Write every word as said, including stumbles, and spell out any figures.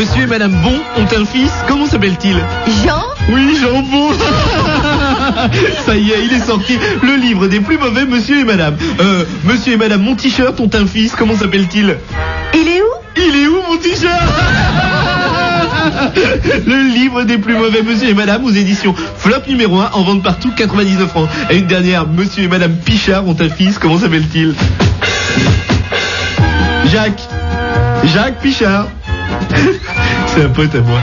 Monsieur et Madame Bon ont un fils, comment s'appelle-t-il? Jean? Oui, Jean Bon. Ça y est, il est sorti. Le livre des plus mauvais Monsieur et Madame. Euh, Monsieur et Madame Mon T-shirt ont un fils, comment s'appelle-t-il? Il est où? Il est où mon T-shirt? Le livre des plus mauvais Monsieur et Madame aux éditions Flop numéro un, en vente partout, quatre-vingt-dix-neuf francs. Et une dernière, Monsieur et Madame Pichard ont un fils, comment s'appelle-t-il? Jacques. Jacques Pichard. C'est un pote à moi.